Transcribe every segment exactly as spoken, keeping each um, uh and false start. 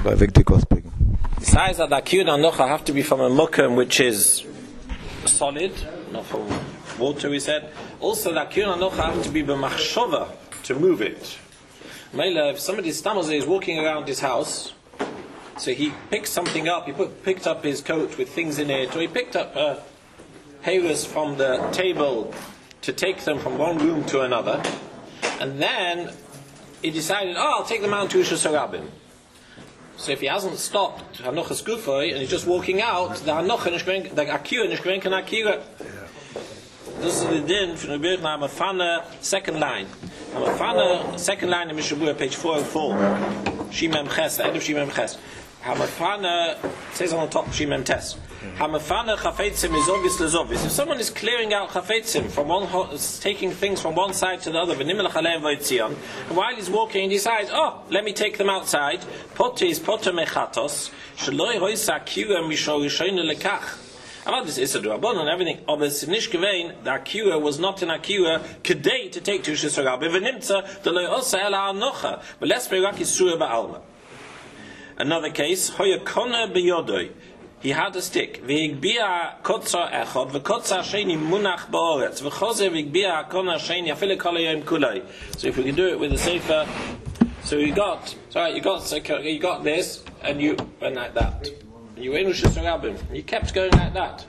Besides that, the akiyah and anocha have to be from a mukum which is solid, not from water, we said. Also, the akiyah and anocha have to be b'machshava, to move it. Mela, if somebody stumbles is walking around his house, so he picked something up, he put, picked up his coat with things in it, or he picked up a hayris from the table to take them from one room to another, and then he decided, oh, I'll take them out to Rishus Harabim. So if he hasn't stopped Hanochas Gufay and he's just walking out, the Hanocha Nishkrenk, the Akira Nishkrenk and Akira. This is the din from the Birch Hamafana, second line. Hamafana, second line in Mishabura, page four oh four. Shimem Ches, the end of Shimem Ches. Hamafana, says on the top, Shimem Tes. Hamafana Chafetzim is obviously obvious. If someone is clearing out Chafetzim from one, taking things from one side to the other, and while he's walking, he decides, oh, let me take them outside. Potter is Potter Mechatos, Shaloi Hoisa Akira Mishor Rishon Lekach. About this Issa Durabon and everything, of the Sinish Gevein, the Akira was not an Akira, Kedei to take to Rishus Harabim, Venimtza, the Loi Osa Ela Anocha, but let's be Raki Surah Ba'alma. Another case, Hoya Kona Beyodoi. He had a stick. V'higbia kotza echad, v'kotza sheni munach ba'oretz, v'choze v'higbia kona sheni afile kol hayom kulay. So if we can do it with a sefer, so you got, sorry, you got, you got this, and you went like that. And you went in Rishus Harabim. You kept going like that.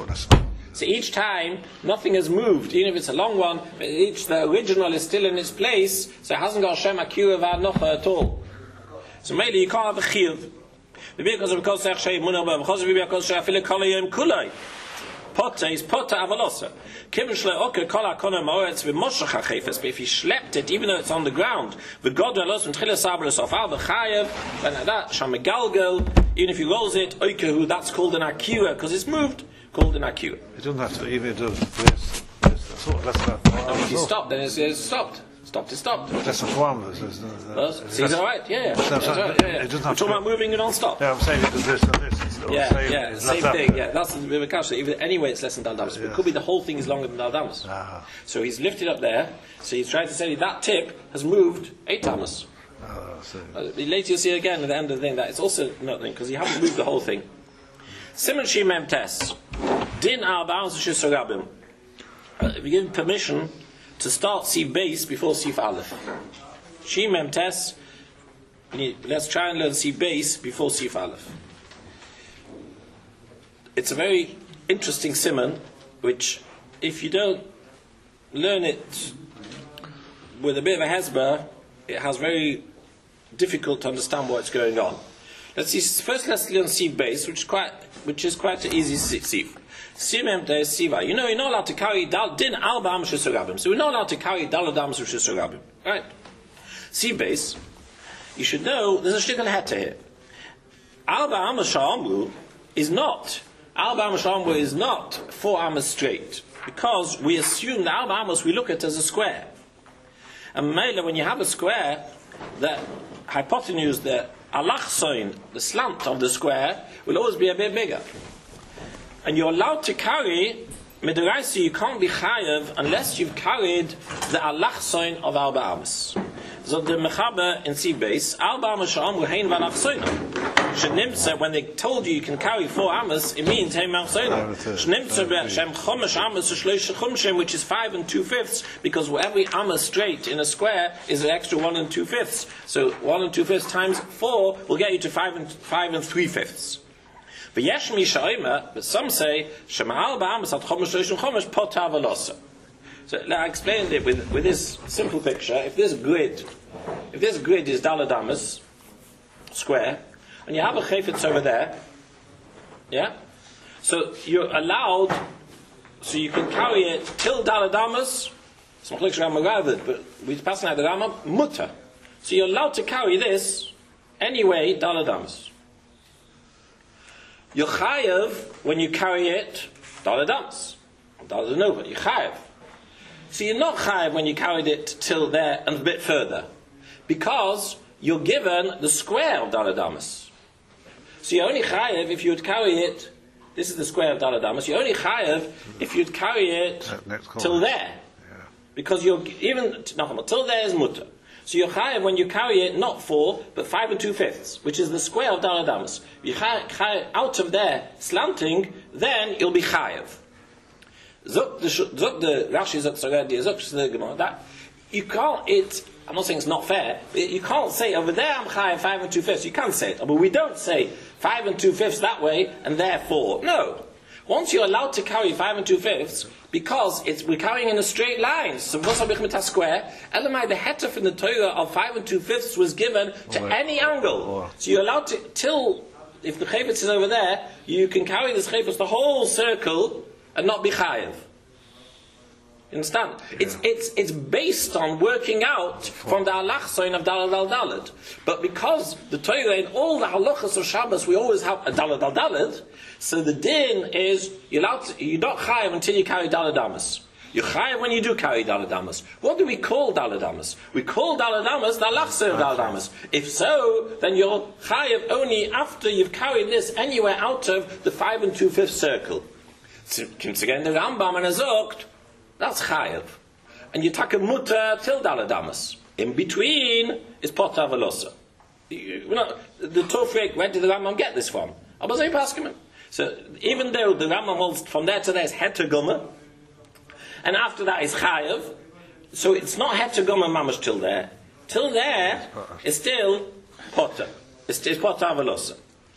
So each time, nothing has moved, even if it's a long one, but each, the original is still in its place, so it hasn't got Shem Akira V'anocha at all. So maybe you can't have a chiyuv. Because of because of because of because of afile kol hayom kulay. Potter is potter avalosa. Kivin shle oker kol hakona moretz v'moshach hachefes. But if he schlepped it, even though it's on the ground, v'god alos v'tchila sabros of al v'chayev, and that shamegalgel, even if he rolls it, oikehu, that's called an akira because it's moved. Called an akira. It doesn't have to even do this. That's all. That's not. No, if he stopped, then it's, it's stopped. Stopped, it stopped. That's a form. Well, see, it's all right. Yeah, yeah. That's right. Yeah, yeah. We're talking about moving it on stop. Yeah, I'm saying it does this and this. It's yeah, same, yeah, it's same not thing. that. Yeah, that's the Bibakash. Even anyway, it's less than Daldamus. Yes. It could be the whole thing is longer than Daldamus. Ah. So he's lifted up there. So he's trying to say that tip has moved eight Tamus. Oh, uh, later you'll see again at the end of the thing that it's also nothing because he hasn't moved the whole thing. Simon Shimem Tes Din Al Ba'al Rishus Harabim. We give permission to start Sif Beis before Sif Aleph. Shimem Tes. Let's try and learn Sif Beis before Sif Aleph. It's a very interesting simon, which if you don't learn it with a bit of a hezbollah, it has very difficult to understand what's going on. Let's see. First, let's learn Sif Beis, which is quite, which is quite an easy Sif. Simem Tes Siva. You know, you're not allowed to carry dal din al ba'am Rishus Harabim. So we're not allowed to carry daladams Rishus Harabim, right? Sif Beis. You should know there's a shtickle heter here. Al ba'am Shamru is not. Al ba'am Shamru is not four amos straight because we assume that al ba'amos we look at as a square. And mainly when you have a square, the hypotenuse, the alachsoin, the slant of the square, will always be a bit bigger. And you're allowed to carry midiraisa. You can't be chayev unless you've carried the alachsoin of al ba'amos. So the mechaber in Sif Beis, al ba'amos sha'amru hein v'alachsoina. Shnimtza, when they told you you can carry four amos, it means hein v'alachsoina. Shnimtza b'shem chomesh amos shlosh chumshem, which is five and two fifths, because every amos straight in a square is an extra one and two fifths. So one and two fifths times four will get you to five and five and three fifths. But some say Shemahal ba'amas at chomesh shlosh chomesh potter avalosa. So I explained it with, with this simple picture. If this grid, if this grid is daladamas square, and you have a chayfetz over there, yeah, so you're allowed, so you can carry it till daladamas. But we pass out the Rama mutter. So you're allowed to carry this anyway daladamas. You're chayev when you carry it daladams, daladamova. You're chayev. So you're not chayev when you carried it till there and a bit further, because you're given the square of daladamas. So you're only chayev if you would carry it. This is the square of daladamas. You're only chayev if you'd carry it till there, yeah. Because you're even no, till there is mutter. So you're chayav when you carry it not four, but five and two fifths, which is the square of Daled Amos. You chayav out of there slanting, then you'll be chayav. Zok the zok the Rashi zok already zok the Gemara that you can't. It. I'm not saying it's not fair. But you can't say over there I'm chayav five and two fifths. You can't say it, but we don't say five and two fifths that way and therefore no. Once you're allowed to carry five and two fifths, because it's we're carrying in a straight line, so a square, Elamai, the heter from the Torah of five and two fifths was given to or, any angle. Or. So you're allowed to, till, if the chayvitz is over there, you can carry this chayvitz the whole circle and not be chayav. You understand? Yeah. It's it's it's based on working out from the halachson of dalad al dalad. But because the Torah in all the halachas of Shabbos we always have a dalad al dalad, so the din is you're allowed to, you're not chayav until you carry dalad amos. You're chayav when you do carry dalad amos. What do we call dalad amos? We call dalad amos the halachson of dalad amos. If so, then you're chayav only after you've carried this anywhere out of the five and two fifths circle. So, once again, the Rambam and Azokt. That's chayav. And you take a mutter till dalad amos. In between is potav velosa. You know, the Tofrek, where did the Rambam get this from? Abazai Paskiman. So even though the Rambam holds from there to there is heter goma, and after that is chayav, so it's not heter goma mamash till there. Till there is still potav. It's, it's potav velosa.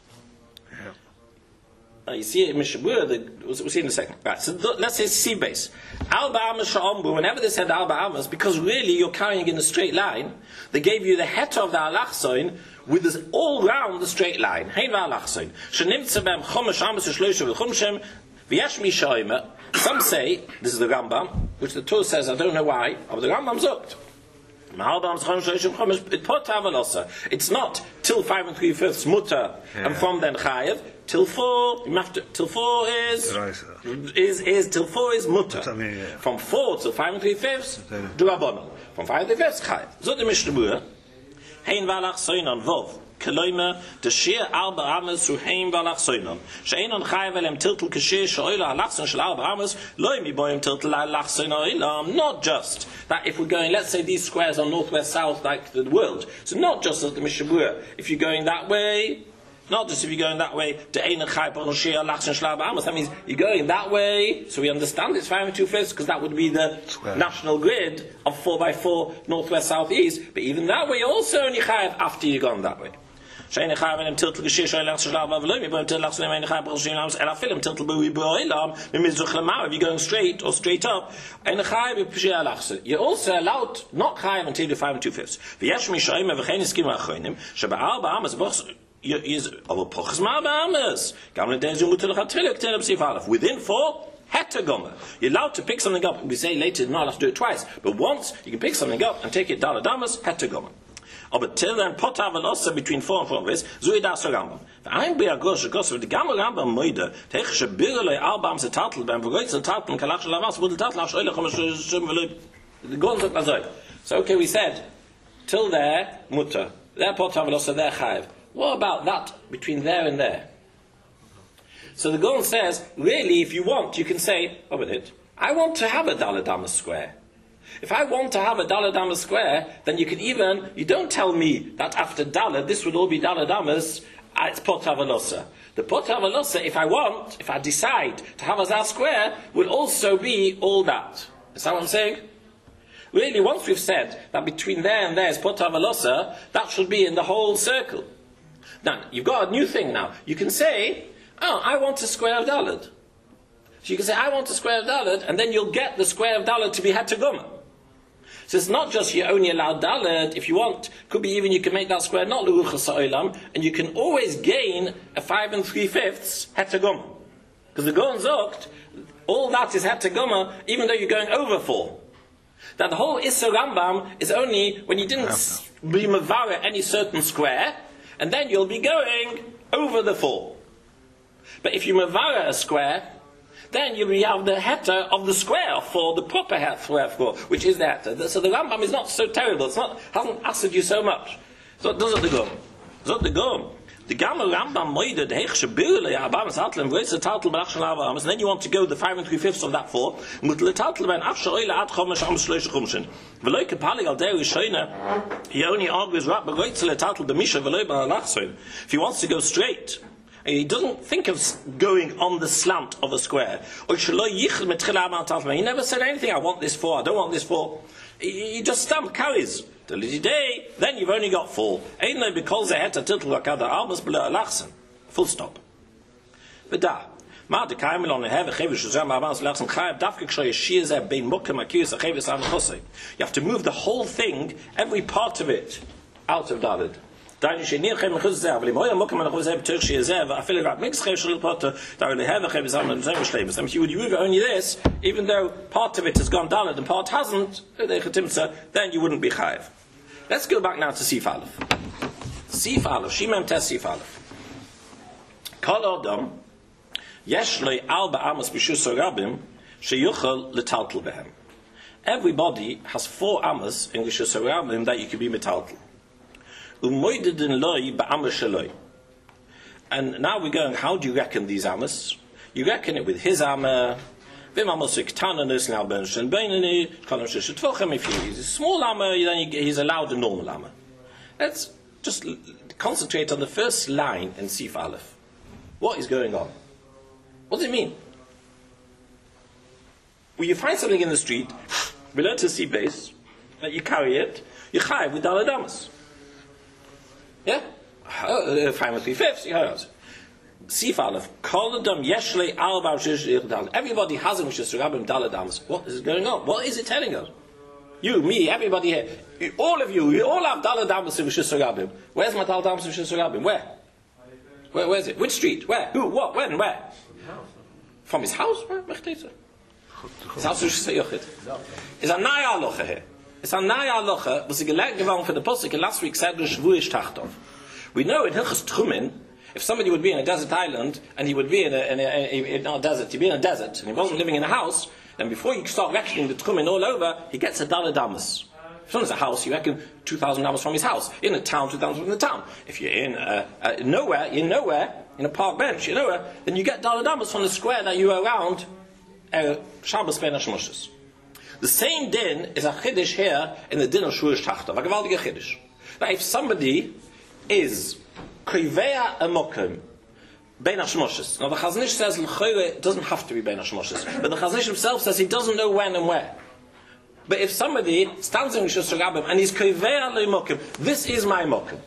Uh, you see it in Mishabura, we'll, we'll see in a second. Right, so th- let's say C base. Alba Amos Sha'ombu, whenever they said Alba Amos, because really you're carrying in a straight line, they gave you the heter of the halachsoin with this all round the straight line. Hein v'halachsoin. Shenimtze b'em chomesh amos v'shloisha v'chumshem v'yesh mi sha'ima. Some say, this is the Rambam, which the Torah says, I don't know why, but the Rambam zooked. It's not till five and three fifths mutter yeah. and from then chayev till four. You have to, till four is is is till four is mutter. Yeah. From four till five and three fifths durabonal. From five and three fifths chayev. So the Mishnah hein valach soinon vov. Keloime de shir arba ames hu hein valach soinon. She'enon chayev elem tiltel kashir she'oila halachson shel arba ames loy mi boim tiltel halachson oilam. Not just that if we're going, let's say these squares are north, west, south, like the world. So not just as the Mishabura. If you're going that way, not just if you're going that way, that means you're going that way, so we understand it's five and two fifths, because that would be the square national grid of four by four, north, west, south, east. But even that way, also only chayav after you've gone that way. If you're going straight or straight up, you're also allowed not chayav until you five and two fifths. Within four, heter. You're allowed to pick something up. We say later, not allowed to do it twice. But once, you can pick something up and take it dalad amos, heter. But till then, potav velosa between four and four is zui das Rambam. Ve'ayin be'agosh gosh with the gamal Rambam moide teich shebirle albam se tatel beim vergoitz tatel kalach shalavas wurde tatel ach shoyle chomesh shum velo the gon zok azoy. So okay, we said till there mutter, there potav velosa, there chayev. What about that between there and there? So the gon says, really, if you want, you can say, oh, with it, I want to have a dalad amos square. If I want to have a dalad amos square, then you can even, you don't tell me that after dalad, this would all be dalad amos, uh, it's potav velosa. The potav velosa, if I want, if I decide to have a zal square, will also be all that. Is that what I'm saying? Really, once we've said that between there and there is potav velosa, that should be in the whole circle. Now, you've got a new thing now. You can say, oh, I want a square of dalad. So you can say, I want a square of dalad, and then you'll get the square of dalad to be heter goma. So it's not just you only allow dalad, if you want, could be even you can make that square not l'ruchas ha'olam, and you can always gain a five and three fifths heter goma. Because the Gon zokt, all that is heter goma, even though you're going over four. That the whole Issa Rambam is only when you didn't be mavara any certain square, and then you'll be going over the four. But if you mavara a square, then you have the heter of the square for the proper heter for, which is the heter. So the Rambam is not so terrible. It's not hasn't answered you so much. So does it the Gom? Does it the Gom? The Gamma Rambam Moida, the Hechshe Birle, Abamas Atlam, where's the Tatel Barachshan Abamas, and then you want to go the five and three fifths of that for, Mutle Tatel Ben Afsha Oile Ad Chomesh Am Shlosh Chumshin. Veloike Pali Al Deri Shoina, he only argues Rat Begoitzel Tatel the Misha Veloiban Alachsoin. If he wants to go straight, he doesn't think of going on the slant of a square. He never said anything, I want this for, I don't want this for. He, he just stamp carries. Then you've only got four. Full stop. But da. You have to move the whole thing, every part of it, out of David. If you would move only this, even though part of it has gone Dalet and part hasn't, then you wouldn't be chayiv. Let's go back now to Sif Aleph. Sif Aleph, Shimem Tes Sif Aleph. Kol Adam yesh lo arba amos b'shus rabim sheyuchel letaltel behem. Everybody has four amos in b'shus rabim that you can be metaltel. Umoidedin loy ba'amas shaloi. And now we're going, how do you reckon these amos? You reckon it with his amma. If he's a small amma, then he's allowed a normal amma. Let's just concentrate on the first line in Sif Aleph. What is going on? What does it mean? When you find something in the street, we learn to see base, that you carry it, you chayiv with daled amos. Yeah? Uh, five and three fifths, you heard. Sif Aleph, Kol Adam Yeshle Alba Shishir. Everybody has a Mishis Rabbim Daled Amos. What is going on? What is it telling us? You, me, everybody here, all of you, you all have Daled Amos in Mishis Rabbim. Where's my Daled Amos in Mishis Rabbim? Where? Where? Where's it? Which street? Where? Who? What? When? Where? From his house? Where? His house is Yochid. It's a Naya Alocha here. It's a Naya Alocha, was a gelegt geworden for the Posuk last week said Shvuish Tachtov. We know in Hilchas Trumin, if somebody would be in a desert island, and he would be in a, in a, in a, in a desert, he'd be in a desert, and he wasn't living in a house, then before you start reckoning the tchumen all over, he gets a daled amos. If someone's a house, you reckon two thousand amos from his house. In a town, two thousand from the town. If you're in uh, uh, nowhere, you're nowhere, in a park bench, you're nowhere, then you get daled amos from the square that you are around uh, Shabbos Ben Hashmoshes. The same din is a chiddush here in the din of Shvuish Tachtov, a gewaltige chiddush. That if somebody is Koivea Amokim Bein Hashmoshes. Now the Chazon Ish says it doesn't have to be Bein Hashmoshes, but the Chazon Ish himself says he doesn't know when and where. But if somebody stands in Rishus Rabbim and he's Koivea Amokim, this is my Mokim.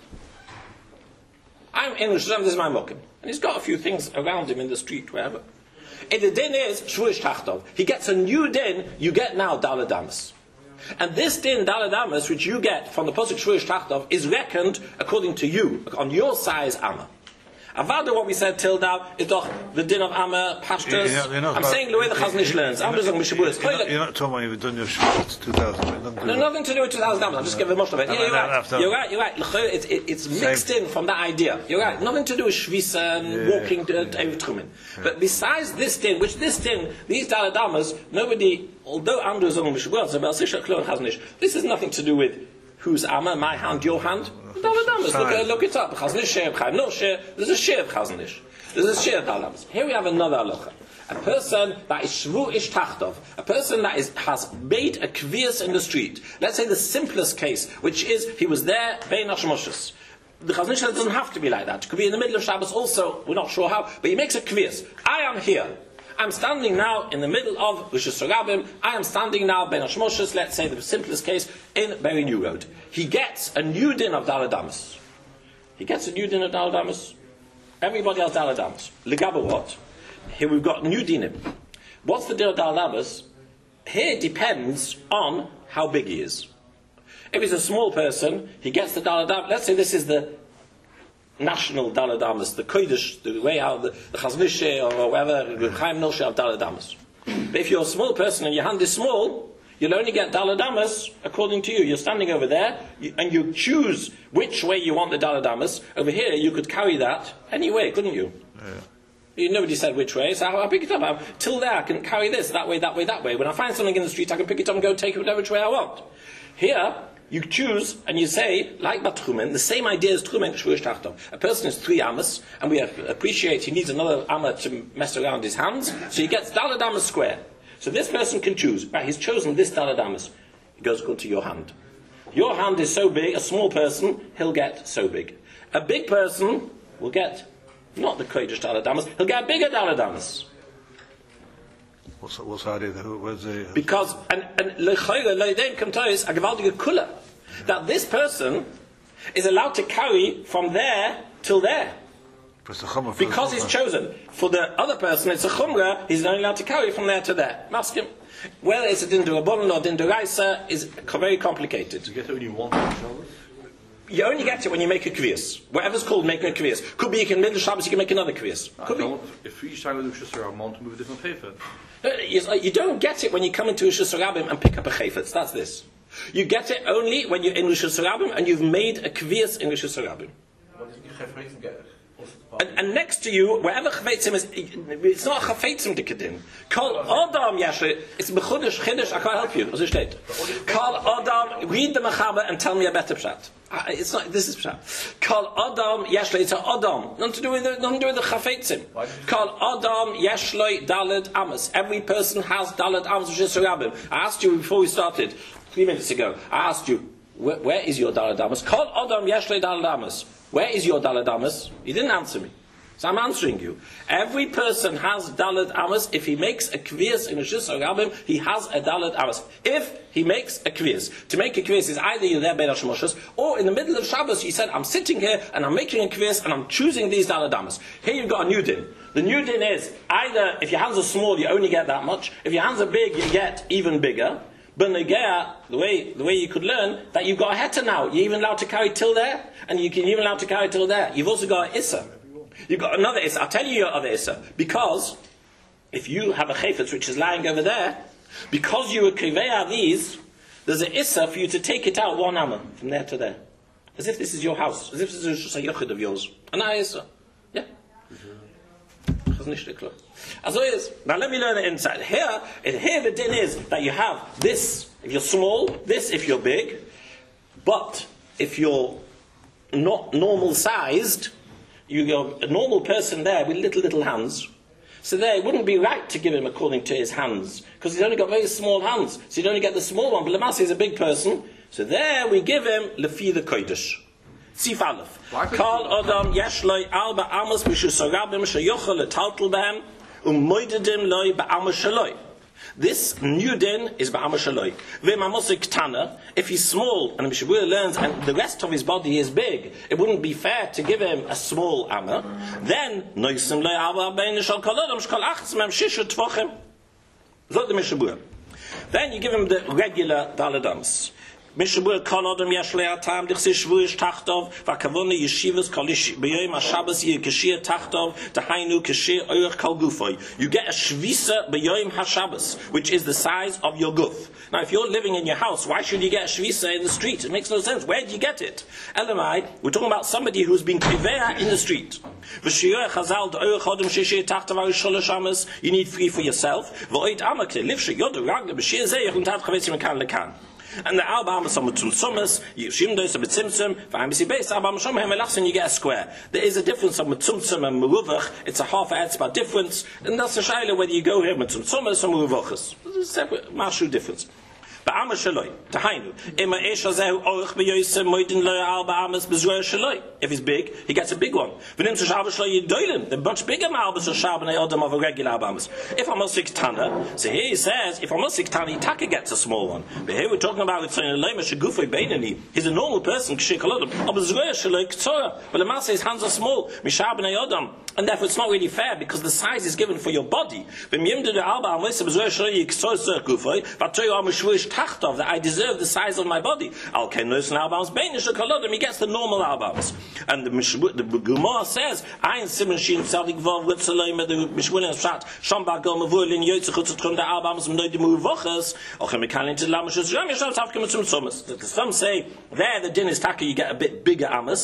I'm in Rishus Rabbim, this is my Mokim. And he's got a few things around him in the street, wherever. And the din is Shvuish Tachtov. He gets a new din, you get now Daled Amos. And this din, Daled Amos, which you get from the Posuk Shvuish Tachtov, is reckoned according to you, on your size Amma. Avada, what we said till now, is doch the din of Amma, Pashtas. I'm saying the way the Chazon Ish learns. I'm just going to Mishabulis. You're not talking about you've done your Shvuish two thousand. No, nothing to do with two thousand Amos. I'm just giving a much of it. Yeah, you're right. You're right, you're right. It's, it's mixed in from that idea. You're right. Nothing to do with Shvisa and walking to Erev Tchumen. But besides this din, which this din, these Daled Amos, nobody, although Andrew is on Mishabulis, so Belsisha Klon Chazon Ish, this has nothing to do with whose Amma, my hand, your hand. Daled Amos. Look, uh, look it up. Chazon Ish share of Chaim. No share. There's a share of Chazon Ish. There's a share of Daled Amos. Here we have another halacha. A person that is Shvuish Tachtov. A person that is, has made a kvias in the street. Let's say the simplest case, which is he was there, Bein Hashmoshes. The Chazon Ish doesn't have to be like that. It could be in the middle of Shabbos also. We're not sure how. But he makes a kvias. I am here. I'm standing now in the middle of Rishus Rabbim. I am standing now Bein Hashmoshes, let's say the simplest case, in Berry New Road. He gets a new din of Daled Amos. He gets a new din of Daled Amos. Everybody has Daled Amos. Legaba what? Here we've got new dinim. What's the din of Daled Amos? Here it depends on how big he is. If he's a small person, he gets the Daled Amos. Let's say this is the national Daled Amos, the Kodesh, the way how the, the Chazon Ish or whatever, the Chaim Noshe of Daled Amos. But if you're a small person and your hand is small, you'll only get Daled Amos according to you. You're standing over there you, and you choose which way you want the Daled Amos. Over here, you could carry that any way, couldn't you? Yeah. Nobody said which way, so I'll pick it up. I'm, till there, I can carry this, that way, that way, that way. When I find something in the street, I can pick it up and go take it whatever which way I want. Here, you choose and you say, like Batchumen, the same idea as Trumen Shvush Tachtov. A person is three amas, and we appreciate he needs another amma to mess around his hands, so he gets Dalad amas square. So this person can choose. Right, he's chosen this Dalad amas. He goes go to your hand. Your hand is so big, a small person, he'll get so big. A big person will get not the Kodesh Dalad amas, he'll get a bigger Dalad amas. What's what's the idea? Where's the Because and and lechoyre leidem kamtois a gewaltige kula that this person is allowed to carry from there till there because he's chosen. For the other person, it's a chumrah. He's only allowed to carry from there to there. Ask him whether it's a din d'Rabbanan or din d'Oraisa is very complicated. You get it when you want it. You only get it when you make a kviyas. Whatever's called making a kviyas. Could be you can middle Shabbos, you can make another kviyas. Could be. If each time we do Shusar, I want to move a different chayfet. You don't get it when you come into Rosh Hashanah and pick up a chayfetz. That's this. You get it only when you're in Rosh Hashanah and you've made a kviyas in Rosh Hashanah. What did you chayfetzim get? And, and next to you, wherever chafetzim is, it's not chafetzim dikadin. Kol Adam Yashri, it's mechudesh chiddush. I can't help you. As it steht. Kol Adam, read the Mechaber and tell me a better pshat. Uh, it's not. This is pshat. Kol Adam Yashli. It's a Adam. Nothing to do with the, nothing to do with the chafetzim. Kol Adam Yashloi Daled Amos. Every person has Daled Amos which is Rabbim. I asked you before we started three minutes ago. I asked you, where, where is your Daled Amos? Kol Adam Yashloi Daled Amos. Where is your Daled Amos? You didn't answer me. So I'm answering you. Every person has Daled Amos. If he makes a kviyas in a Shus Rabbim, he has a Daled Amos. If he makes a kviyas. To make a kviyas is either you're there Bein HaShemoshos, or in the middle of Shabbos you said, I'm sitting here and I'm making a kviyas and I'm choosing these Daled Amos. Here you've got a new din. The new din is, either if your hands are small, you only get that much. If your hands are big, you get even bigger. But Negea, the way the way you could learn that you've got a heta now. You're even allowed to carry till there, and you can even allowed to carry till there. You've also got an issa. You've got another issa. I'll tell you your other issa. Because if you have a chayfetz which is lying over there, because you were kriveya these, there's an issa for you to take it out one amma from there to there, as if this is your house, as if this is just a yochid of yours. An issa, yeah. Also is, now let me learn it inside. Here, here the din is that you have this if you're small, this if you're big, but if you're not normal sized, you're a normal person there with little little hands. So there, it wouldn't be right to give him according to his hands, because he's only got very small hands, so you'd only get the small one. But Lamasi is a big person, so there we give him lefi the kodesh. Sif Aleph. Kol Adam Yeshloi Alba Amos Mishusarabim Shayochel Etaltel Behem Umoidedim Loi Ba'ama Shaloi. This new din is Ba'ama Shaloi. V'mamosik Tana, if he's small and Mishabur learns and the rest of his body is big, it wouldn't be fair to give him a small Amma. Then Noisim Loi Alba Bein Shal Kol Adam Shkol Achs Mem Shishu Tvochem. Zot the Mishabur. Then you give him the regular Daladams. Mishabur Kol Adam Yeshlei Atam Dichsi Shvuish Tachtov Vakavone Yeshivas Kolish B'Yom HaShabbos Yekashir Tachtov Tahainu Kashir Oich Kol Gufoy. You get a Shvisa B'Yom HaShabbos, which is the size of your guf. Now, if you're living in your house, why should you get a Shvisa in the street? It makes no sense. Where do you get it? Elamai, we're talking about somebody who's been Kriveya in the street. V'Shireh Chazal D'Oich Odom Sheshir Tachtov Arisholosh Amos. You need three for yourself. V'Oit Amakle Livshe Yodu Ragle B'Shir Zeyach und Tav Chavetzim Mekan Lekan. And the Alba Amos are Mutzum Sumas, Yishim Dois of Tzimtzum, V'Amisi Beis, Alba Amos Shom Hem you get a square. There is a difference of Mutzumtzum and Meruvach. It's a half etzbah difference, and that's a shayla whether you go here Mutzum Sumas or Meruvachas. It's a separate Marshu difference. Ba'ama Shaloi, Tahainu. Ima Esha Zehu Orich B'Yoyse Moidin Lo Alba Amos B'Zroya Shaloi. If he's big, he gets a big one. V'nim to Shabbat Shaloi Yidoilim, the much bigger Malbas of Shabbat Odom of a regular Alba Amos. If I'm a six Tana, so here he says, if I'm a six Tana, Taka gets a small one. But here we're talking about it's a Lema Shagufay Beinani. He's a normal person, Kshik Alodom. Of B'Zroya Shaloi Ktsora. But the Master, his hands are small, Mishabbat Odom. And therefore it's not really fair because the size is given for your body. That I deserve the size of my body. He gets the normal albums. And the Gemara says, Ein Simon Shin Tzadik Vav Ritzeloi med the Mishwilin Shat Shambag Gol Mavulin Yotzechut Tzutchum the albums Mnoid the Muvochas Ochem Mekalin to Lamish Yom Yishal Tavkim Tzum Tzumas. Some say there the din is taka you get a bit bigger amas.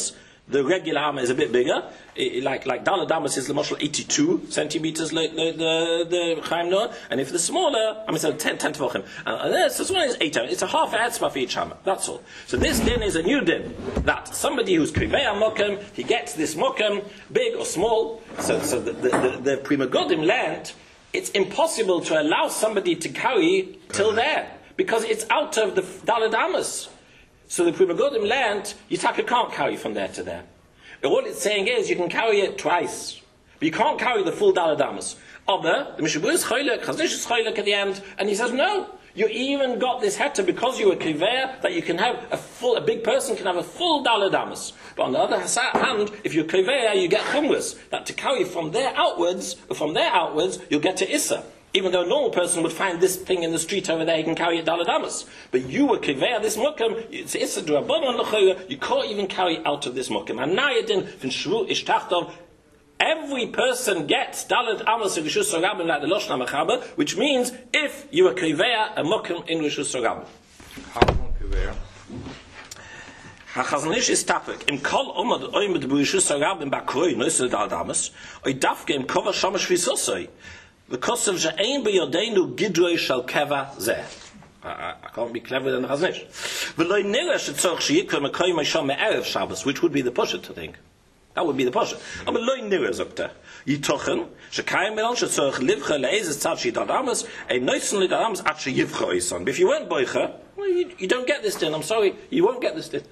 The regular Amma is a bit bigger. I, like like Daled Amos is the Moshel eighty-two centimeters. The the the Chaim Noah, and if the smaller, I mean, so ten ten tvachim, and this this one is eight. It's a half etzba for each Amma. That's all. So this din is a new din that somebody who's krivei mokem, he gets this mokem, big or small. So so the the, the, the Pri Megadim land, it's impossible to allow somebody to carry till there because it's out of the Daled Amos. So the Pri Megadim land, Yitaka can't carry from there to there. All it's saying is you can carry it twice, but you can't carry the full Daled Amos. Aber the Mishabur is Choylek, Chaznish is Choylek at the end, and he says no. You even got this heter because you were kriveya that you can have a full, a big person can have a full Daled Amos. But on the other hand, if you're kriveya, you get chumras that to carry from there outwards, from there outwards, you'll get to Issa. Even though a normal person would find this thing in the street over there, he can carry it Daled Amos. But you were kriveya this mukam, it's Issa D'Rabbanan l'chayra, you can't even carry out of this mukam. And nayadin fin shvu ishtachtov. Every person gets Daled Amos in Rishus Sorabim like the Loshna Mechaber, which means if you are kriveya a mukam in Rishus Sorabim. How long kriveya? HaChazanish is tapik. Im kol omad oimad b'Rishus Sorabim b'akroi noisel Daled Amos, oy dafke im kova shamash v'sosoi. The cost of Ja'ain b'yodeinu gidroi shal keva zeh. I can't be clever than the Chazanish. V'loi nira shetzorch sheyikva mekoy meisham me'erev Shabbos, which would be the poshet, I think. That would be the poshet. Aber loi nira zokta. Yitochen shekayim melon shetzorch livcha le'ezes tzad she'dad amas a noisen l'dad amas at sheyivcha oison. But if you weren't boicha, well, you, you don't get this din. I'm sorry, you won't get this din.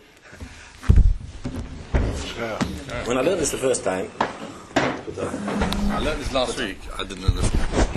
When I learned this the first time, I learned this last week. I didn't understand.